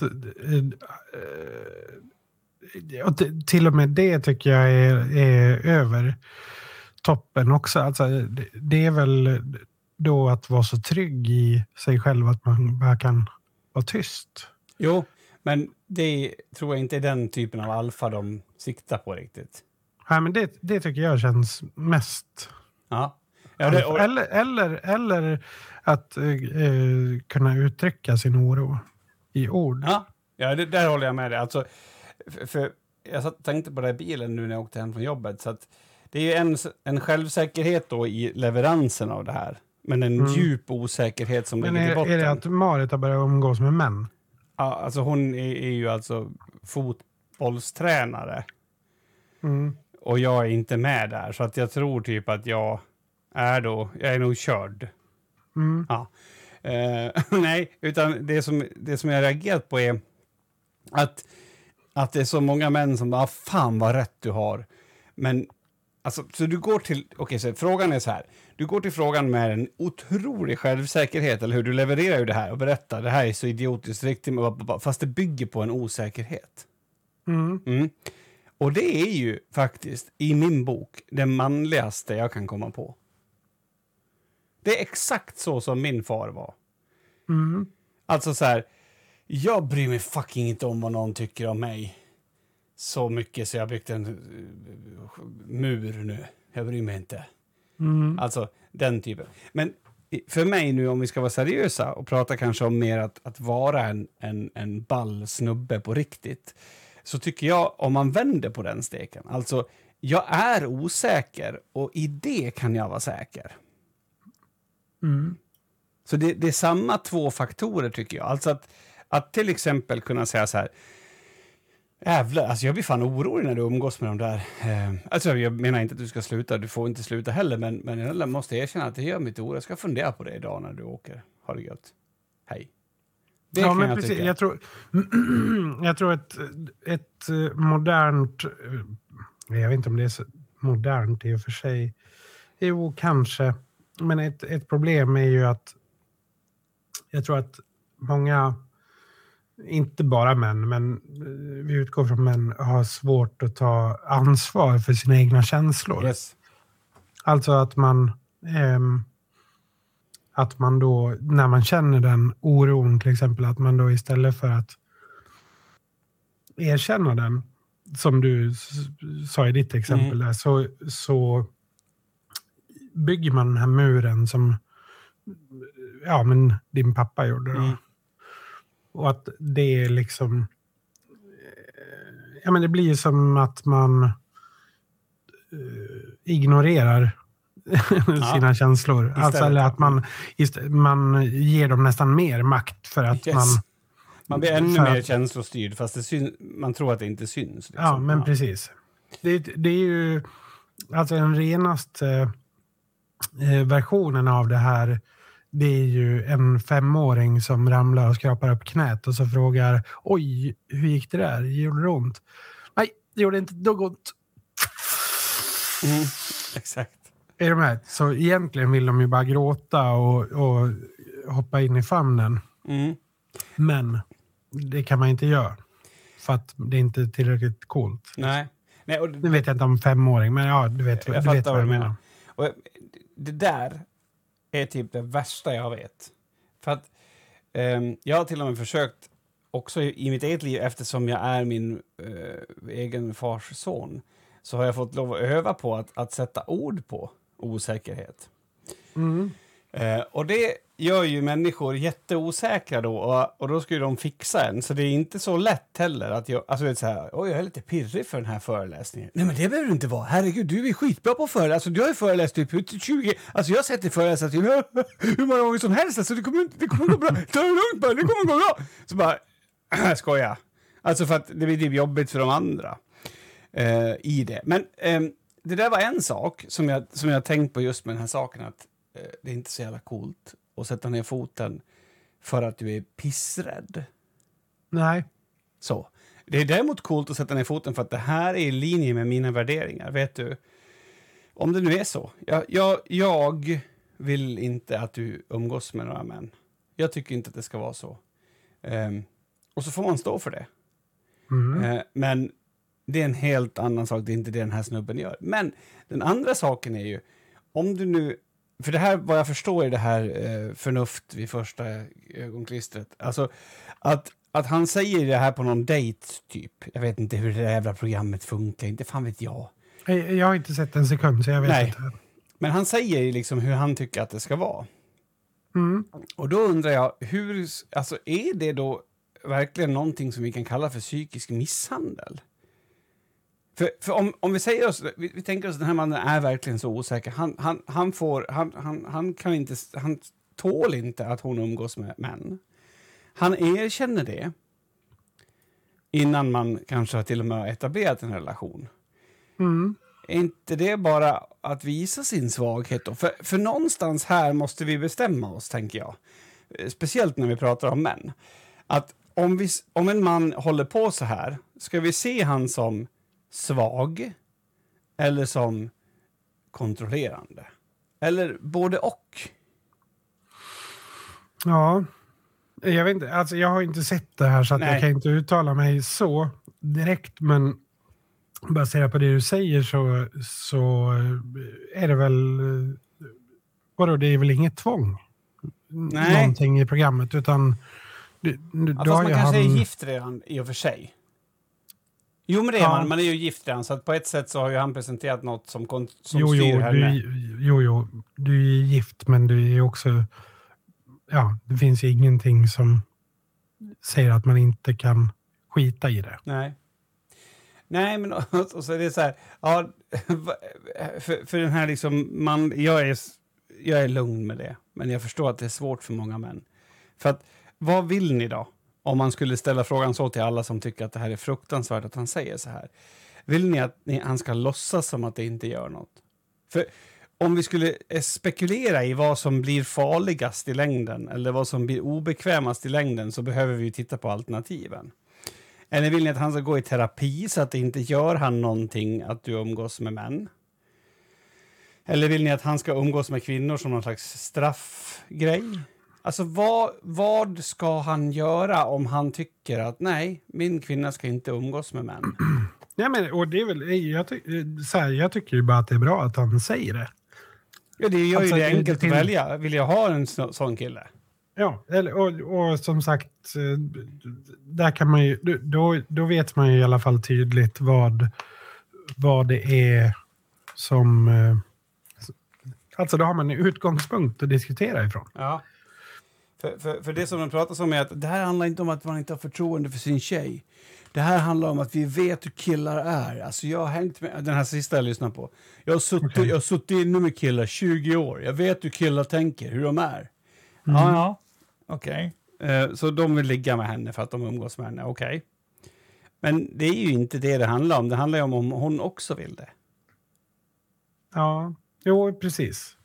till och med det tycker jag är över toppen också. Alltså, det är väl då att vara så trygg i sig själv att man bara kan vara tyst. Jo, men det tror jag inte är den typen av alfa de siktar på riktigt. Ja, men det tycker jag känns mest Ja. Eller att kunna uttrycka sin oro i ord. Ja, där håller jag med dig. Alltså, för jag tänkte på det i bilen nu när jag åkte hem från jobbet. Så att det är ju en självsäkerhet då i leveransen av det här. Men en djup osäkerhet som ligger i botten. Är det att Marit har börjat umgås med män? Ja, alltså hon är ju alltså fotbollstränare. Och jag är inte med där. Så att jag tror typ att jag är nog körd. Ja. Nej, utan det som jag reagerat på är att det är så många män som fan vad rätt du har. Men alltså, så du går till, så frågan är så här. Du går till frågan med en otrolig självsäkerhet, eller hur? Du levererar ju det här och berättar, det här är så idiotiskt riktigt, fast det bygger på en osäkerhet. Och det är ju faktiskt, i min bok, det manligaste jag kan komma på. Det är exakt så som min far var. Alltså så här, jag bryr mig fucking inte om vad någon tycker om mig. Så mycket så jag byggt en mur nu. Jag bryr mig inte. Alltså den typen. Men för mig nu, om vi ska vara seriösa och prata kanske om mer att vara en ball snubbe på riktigt, så tycker jag, om man vänder på den steken, alltså jag är osäker och i det kan jag vara säker. Så det är samma två faktorer tycker jag. Alltså att till exempel kunna säga så här, jävlar, alltså jag blir fan orolig när du umgås med de där. Alltså jag menar inte att du ska sluta, du får inte sluta heller, men jag måste erkänna att det gör mig lite orolig. Jag ska fundera på det idag när du åker. Ha det gött. Hej. Det kan men jag precis. tycka. Jag tror ett modernt, jag vet inte om det är så modernt i och för sig. Jo, kanske. Men ett problem är ju att jag tror att många, inte bara män, men vi utgår från män, har svårt att ta ansvar för sina egna känslor. Yes. Alltså att man då, när man känner den oron till exempel, att man då istället för att erkänna den, som du sa i ditt exempel där, så bygger man den här muren som men din pappa gjorde då. Och att det är liksom, men det blir som att man ignorerar sina känslor. Istället. Alltså, eller att man ger dem nästan mer makt för att man blir ännu mer känslostyrd, fast man tror att det inte syns. Liksom. Ja, men precis. Det är ju alltså den renaste versionen av det här. Det är ju en 5-åring som ramlar och skrapar upp knät och så frågar, oj, hur gick det där? Gjorde det ont? Nej, det gjorde inte ont. Exakt. Är de här? Så egentligen vill de ju bara gråta och hoppa in i famnen. Men det kan man inte göra. För att det är inte tillräckligt coolt. Nej. Och det vet jag inte om 5-åring, men ja, du vet vad jag menar. Och det där är typ det värsta jag vet. För att jag har till och med försökt också i mitt eget liv, eftersom jag är min egen fars son, så har jag fått lov att öva på att sätta ord på osäkerhet. Och det gör ju människor jätteosäkra då, och då ska ju de fixa en. Så det är inte så lätt heller att alltså det är så här, oj, jag är lite pirrig för den här föreläsningen. Nej, men det behöver du inte vara. Herregud, du är skitbra på föreläsning. Alltså, du har ju föreläst typ 20, alltså jag har sett dig föreläsa typ hur många gånger som helst, alltså det kommer gå bra. Ta det lugnt bara, det kommer gå bra. Så bara, skoja. Alltså för att det blir typ jobbigt för de andra i det. Men det där var en sak som jag tänkt på just med den här saken, att det är inte så jävla coolt att sätta ner foten för att du är pissrädd. Nej. Så. Det är däremot coolt att sätta ner foten för att det här är i linje med mina värderingar. Vet du, om det nu är så. Jag vill inte att du umgås med några män. Jag tycker inte att det ska vara så. Och så får man stå för det. Men det är en helt annan sak. Det är inte det den här snubben gör. Men den andra saken är ju, om du nu, för det här, vad jag förstår, är det här förnuft vid första ögonklistret. Alltså att han säger det här på någon dejt typ. Jag vet inte hur det jävla programmet funkar. Inte fan vet jag. Jag har inte sett en sekund, så jag vet inte. Men han säger ju liksom hur han tycker att det ska vara. Mm. Och då undrar jag, alltså är det då verkligen någonting som vi kan kalla för psykisk misshandel? För om vi säger oss, vi tänker oss att den här mannen är verkligen så osäker. Han tål inte att hon umgås med män. Han erkänner det innan man kanske har till och med etablerat en relation. Mm. Är inte det bara att visa sin svaghet då? För någonstans här måste vi bestämma oss, tänker jag. Speciellt när vi pratar om män. Att om en man håller på så här, ska vi se han som svag eller som kontrollerande? Eller både och? Ja, jag vet inte. Alltså jag har inte sett det här så att Nej. jag kan inte uttala mig så direkt, men baserat på det du säger så är det väl... Vadå, det är väl inget tvång? Nej. Någonting i programmet, utan... Fast man kanske är gift redan i och för sig. Jo, men det är man är ju gift redan, så att på ett sätt så har ju han presenterat något som styr henne. Du är gift, men du är också... Ja, det finns ju ingenting som säger att man inte kan skita i det. Nej, men och så är det så här, ja, för den här liksom, jag är lugn med det, men jag förstår att det är svårt för många män. För att, vad vill ni då? Om man skulle ställa frågan så till alla som tycker att det här är fruktansvärt att han säger så här. Vill ni att han ska låtsas som att det inte gör något? För om vi skulle spekulera i vad som blir farligast i längden eller vad som blir obekvämast i längden, så behöver vi titta på alternativen. Eller vill ni att han ska gå i terapi så att det inte gör han någonting att du umgås med män? Eller vill ni att han ska umgås med kvinnor som någon slags straffgrej? Alltså vad ska han göra om han tycker att nej, min kvinna ska inte umgås med män? Ja, men och det är väl, jag tycker ju bara att det är bra att han säger det. Ja, det gör alltså, ju det enkelt att välja. Vill jag ha en sån kille? Ja, och som sagt, där kan man ju, då vet man ju i alla fall tydligt vad det är som... Alltså då har man en utgångspunkt att diskutera ifrån. Ja. För det som de pratar om är att det här handlar inte om att man inte har förtroende för sin tjej. Det här handlar om att vi vet hur killar är. Alltså jag har hängt med, den här sista jag lyssnar på. Jag har suttit inne med killar 20 år. Jag vet hur killar tänker, hur de är. Ja. Okej. Så de vill ligga med henne för att de umgås med henne. Okej. Men det är ju inte det handlar om. Det handlar ju om hon också vill det. Ja, jo, precis.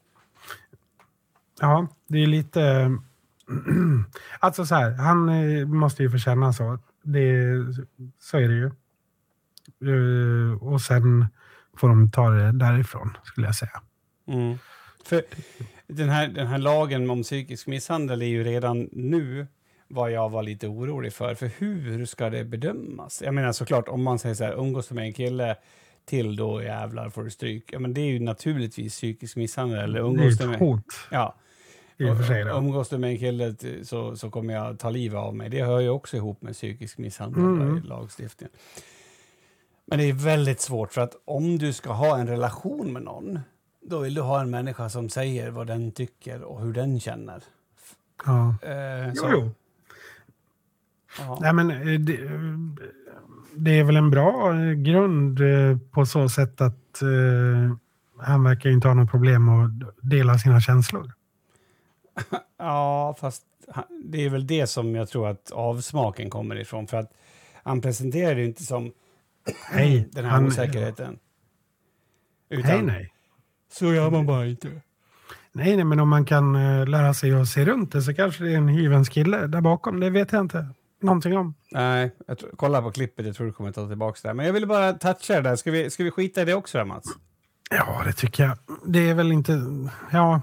Ja, det är lite... Alltså så här, han måste ju få känna så. Så är det ju. Och sen får de ta det därifrån, skulle jag säga. Mm. För den här lagen om psykisk misshandel är ju redan nu vad jag var lite orolig för hur ska det bedömas? Jag menar såklart, om man säger så här, umgås med en kille till då jävlar får du stryk. Ja, men det är ju naturligtvis psykisk misshandel. Eller umgås det är ett hot. Ja. Umgås du med en kille så kommer jag ta livet av mig. Det hör ju också ihop med psykisk misshandel i lagstiftningen. Men det är väldigt svårt, för att om du ska ha en relation med någon, då vill du ha en människa som säger vad den tycker och hur den känner. Ja. Jo. Ja. Nej, men det är väl en bra grund på så sätt att han verkar inte ha något problem att dela sina känslor. Ja, fast det är väl det som jag tror att avsmaken kommer ifrån. För att han presenterar det inte som den här osäkerheten. Utan, nej. Så gör man bara inte. Nej, men om man kan lära sig att se runt det så kanske det är en hyvens kille där bakom. Det vet jag inte någonting om. Nej, kolla på klippet. Jag tror du kommer ta tillbaka det. Men jag ville bara toucha det där. Ska vi skita i det också, Mats? Ja, det tycker jag. Det är väl inte... Ja...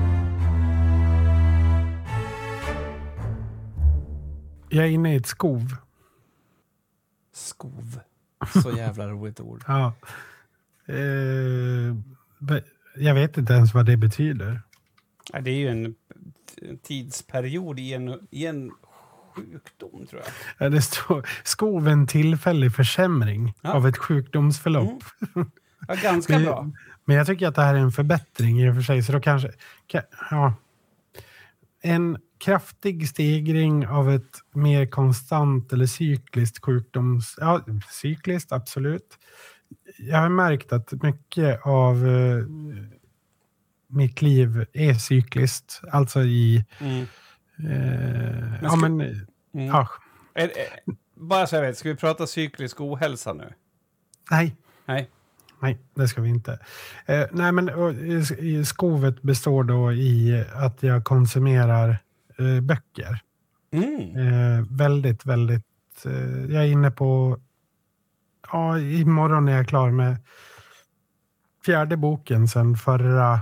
Jag är inne i ett skov. Skov. Så jävla roligt ord. Ja. Jag vet inte ens vad det betyder. Ja, det är ju en tidsperiod i en sjukdom, tror jag. Ja, det står skov en tillfällig försämring av ett sjukdomsförlopp. Ja, ganska bra. Men jag tycker att det här är en förbättring i och för sig. Så då kanske... Ja, en kraftig stegring av ett mer konstant eller cykliskt sjukdoms... Ja, cykliskt, absolut. Jag har märkt att mycket av mitt liv är cykliskt. Alltså i... Bara så jag vet, ska vi prata cyklisk ohälsa nu? Nej, det ska vi inte. Nej, men skovet består då i att jag konsumerar böcker. Väldigt, väldigt... jag är inne på... Ja, imorgon är jag klar med 4:e boken sedan förra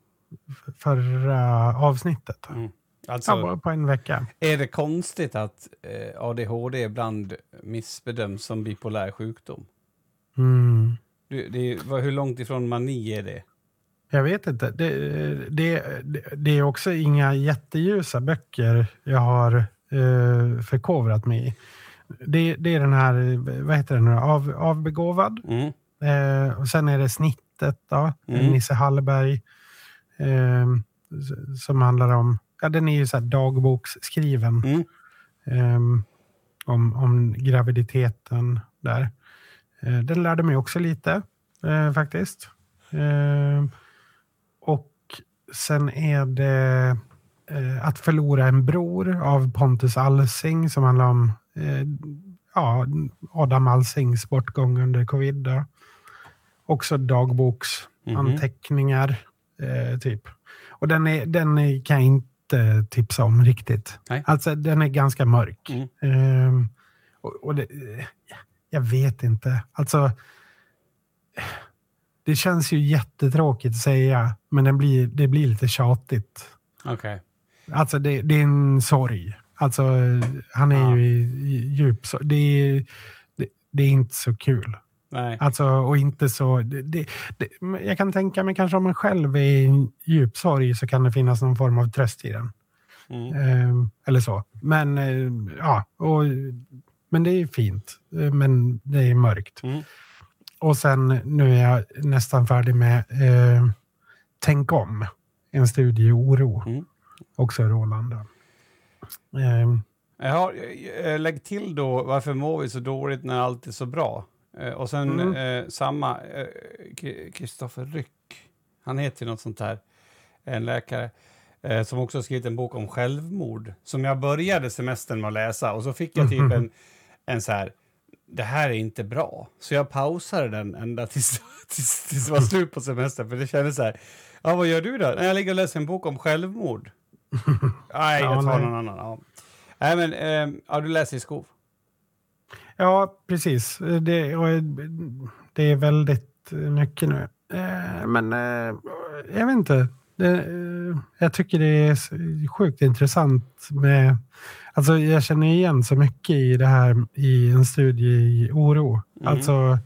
avsnittet. Alltså, bara på en vecka. Är det konstigt att ADHD ibland missbedöms som bipolär sjukdom? Hur långt ifrån mani är det? Jag vet inte. Det är också inga jätteljusa böcker jag har förkovrat mig i. Det är den här, vad heter den nu? Avbegåvad. Och sen är det Snittet då. Nisse Hallberg. Som handlar om, den är ju så här dagboksskriven. Om graviditeten där. Den lärde mig också lite faktiskt. Och sen är det Att förlora en bror av Pontus Alsing som handlar om Adam Alsings bortgång under covid. Då. Också dagboksanteckningar typ. Och den kan jag inte tipsa om riktigt. Nej. Alltså den är ganska mörk. Och det, jag vet inte. Alltså det känns ju jättetråkigt att säga, men det blir lite tjatigt. Okay. Alltså det är en sorg. Alltså han är ju i djup sorg. Det är inte så kul. Nej. Alltså, och inte så... jag kan tänka mig kanske om man själv är i djup sorg så kan det finnas någon form av tröst i den. Eller så. Men men det är fint. Men det är mörkt. Och sen nu är jag nästan färdig med Tänk om. En studie i oro. Också Roland. Lägg till då, varför mår vi så dåligt när allt är så bra? Och sen samma Kristoffer Ryck, han heter något sånt här, en läkare som också har skrivit en bok om självmord som jag började semestern med att läsa och så fick jag typ en så här, det här är inte bra, så jag pausade den ända tills det var slut på semestern, för det kändes så här, vad gör du då? Jag ligger och läser en bok om självmord. Nej, jag tar någon annan. Nej, men du läser i skov. Ja, precis. Det är väldigt mycket nu. Men jag vet inte. Jag tycker det är sjukt intressant med... Alltså jag känner igen så mycket i det här i en studie i oro. Alltså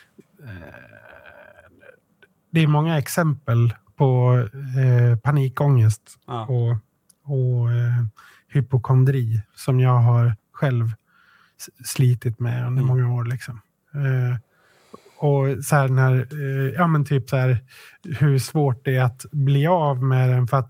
det är många exempel på panikångest och hypokondri som jag har själv slitit med under många år liksom. Och så här när, typ så här hur svårt det är att bli av med den, för att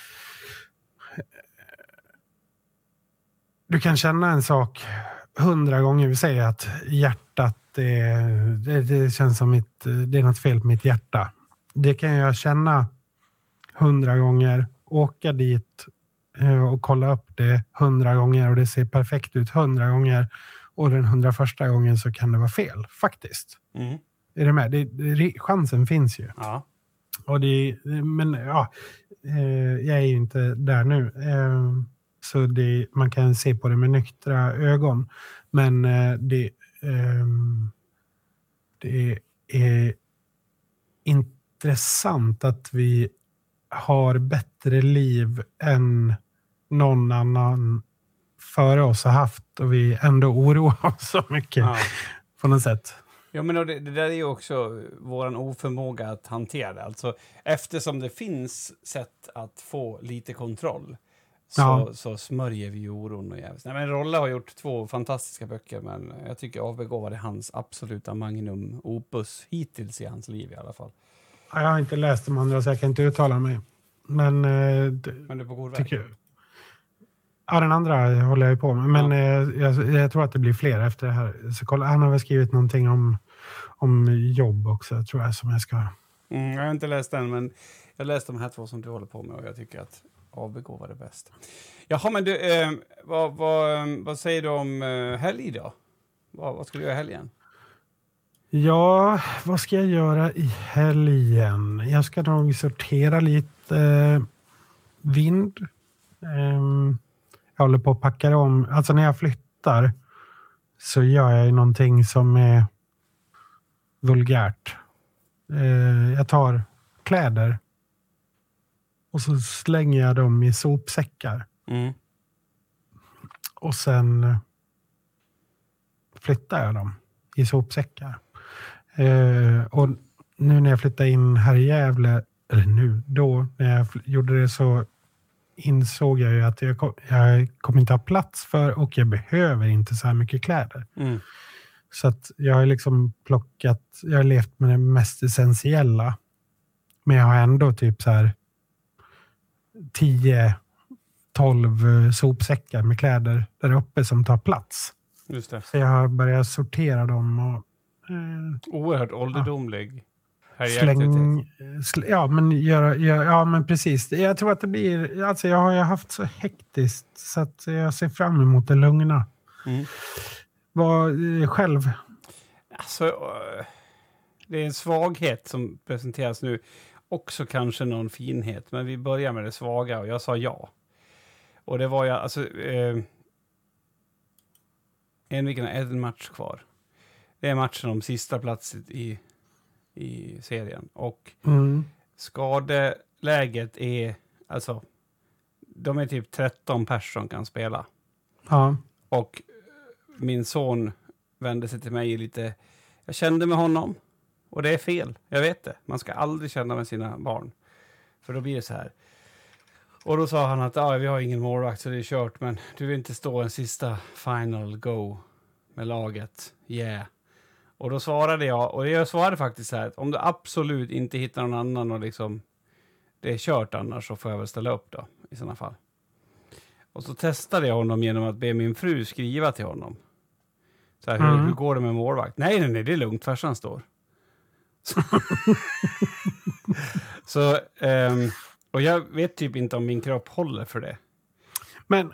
du kan känna en sak 100 gånger. Vi säger att hjärtat det känns som det är något fel på mitt hjärta. Det kan jag känna 100 gånger, åka dit och kolla upp det 100 gånger och det ser perfekt ut 100 gånger, och den 101:a gången så kan det vara fel faktiskt. Är det med? Chansen finns ju. Ja. Och jag är ju inte där nu. Så man kan se på det med nyktra ögon. Men det är intressant att vi har bättre liv än någon annan före oss har haft, och vi ändå oroar oss så mycket på något sätt. Ja, men det där är ju också våran oförmåga att hantera det. Alltså, eftersom det finns sätt att få lite kontroll så smörjer vi oron och jävligt. Nej, men Rolle har gjort 2 fantastiska böcker, men jag tycker Avbegåvad är hans absoluta magnum opus hittills i hans liv i alla fall. Jag har inte läst de andra så jag kan inte uttala mig. Men du är på god väg. Ja, den andra håller jag på med. Men jag tror att det blir fler efter det här. Så kolla, han har väl skrivit någonting om jobb också, tror jag, som jag ska... Jag har inte läst den, men jag har läst de här 2 som du håller på med och jag tycker att Avbegåvad är bäst. Jaha, men du, vad säger du om helg då? Vad ska du göra i helgen? Ja, vad ska jag göra i helgen? Jag ska nog sortera lite vind. Jag håller på att packa om. Alltså när jag flyttar så gör jag ju någonting som är vulgärt. Jag tar kläder och så slänger jag dem i sopsäckar. Och sen flyttar jag dem i sopsäckar. Och nu när jag flyttade in här i Gävle, eller då när jag gjorde det, så insåg jag ju att jag kommer inte ha plats för, och jag behöver inte så här mycket kläder. Så att jag har liksom jag har levt med det mest essentiella. Men jag har ändå typ så här 10-12 sopsäckar med kläder där uppe som tar plats. Just det. Så jag har börjat sortera dem och... Oerhört ålderdomlig. Ja, men precis. Jag tror att det blir... Alltså jag har ju haft så hektiskt så att jag ser fram emot det lugna. Vad själv? Alltså, det är en svaghet som presenteras nu. Också kanske någon finhet. Men vi börjar med det svaga och jag sa ja. Och det var Enviken har en match kvar. Det är matchen om sista plats i serien. Och skadeläget är... Alltså, de är typ 13 personer som kan spela. Ja. Och min son vände sig till mig lite... Jag kände med honom. Och det är fel. Jag vet det. Man ska aldrig känna med sina barn. För då blir det så här. Och då sa han att vi har ingen målvakt så det är kört. Men du vill inte stå en sista final go med laget. Yeah. Och då svarade jag. Och jag svarade faktiskt så här. Att om du absolut inte hittar någon annan och liksom... Det är kört annars så får jag väl ställa upp då. I sådana fall. Och så testade jag honom genom att be min fru skriva till honom. Så här, hur går det med målvakt? Nej, det är lugnt. Farsan står. Så, och jag vet typ inte om min kropp håller för det. Men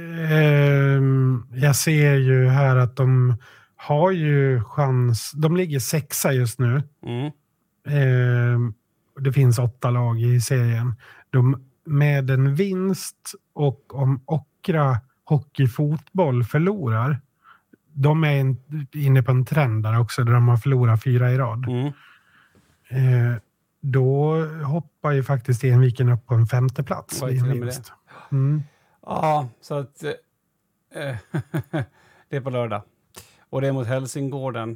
jag ser ju här att de har ju chans. De ligger 6 just nu. Det finns 8 lag i serien. Med en vinst och om Åkra hockeyfotboll förlorar. De är inne på en trend där också där de har förlorat 4 i rad. Då hoppar ju faktiskt Enviken upp på en 5:e plats. Ja, så att det är på lördag. Och det är mot Helsingården.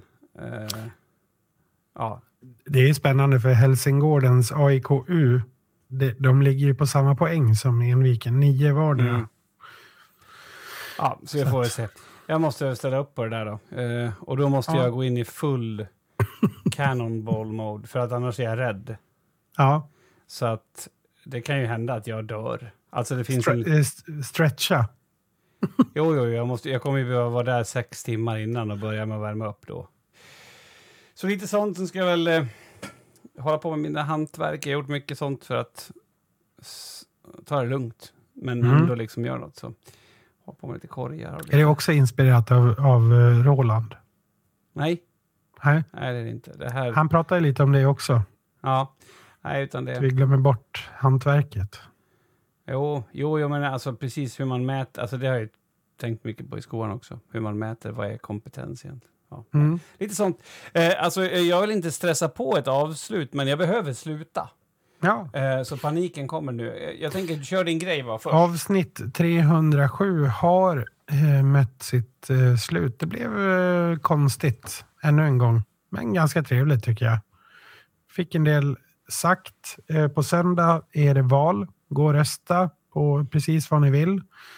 Ja. Det är spännande för Helsingårdens AIKU. De ligger ju på samma poäng som Enviken. 9 vardera. Ja, så jag får se. Jag måste ställa upp på det där då. Och då måste jag gå in i full cannonball mode. För att annars är jag rädd. Ja. Så att det kan ju hända att jag dör. Alltså det finns stretcha. Jo, jag kommer ju behöva vara där 6 timmar innan och börja med att värma upp då. Så lite sånt som ska jag väl hålla på med mina hantverk. Jag har gjort mycket sånt för att ta det lugnt. Men ändå liksom göra något så. Hålla på med lite korgar. Är det också inspirerat av Roland? Nej. Nej, det är det inte. Det här... Han pratar lite om det också. Ja. Nej, utan det... Vi glömmer bort hantverket. Jo, men alltså precis hur man mäter. Alltså det har jag tänkt mycket på i skolan också. Hur man mäter, vad är kompetens egentligen. Ja. Lite sånt. Alltså jag vill inte stressa på ett avslut, men jag behöver sluta. Ja. Så paniken kommer nu. Jag tänker, du kör din grej va? Först. Avsnitt 307 har mött sitt slut. Det blev konstigt ännu en gång. Men ganska trevligt tycker jag. Fick en del sagt. På söndag är det val. Gå och rösta. på precis vad ni vill.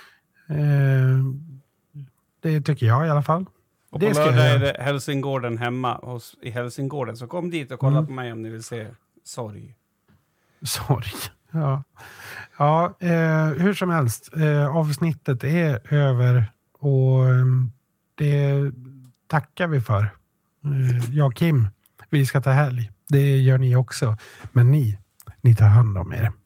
Det tycker jag i alla fall. Och på lördag är det Helsingården hemma i Helsingården. Så kom dit och kolla på mig om ni vill se sorg. Sorg, ja. Ja, hur som helst. Avsnittet är över och det tackar vi för. Jag och Kim, vi ska ta helg. Det gör ni också. Men ni tar hand om er.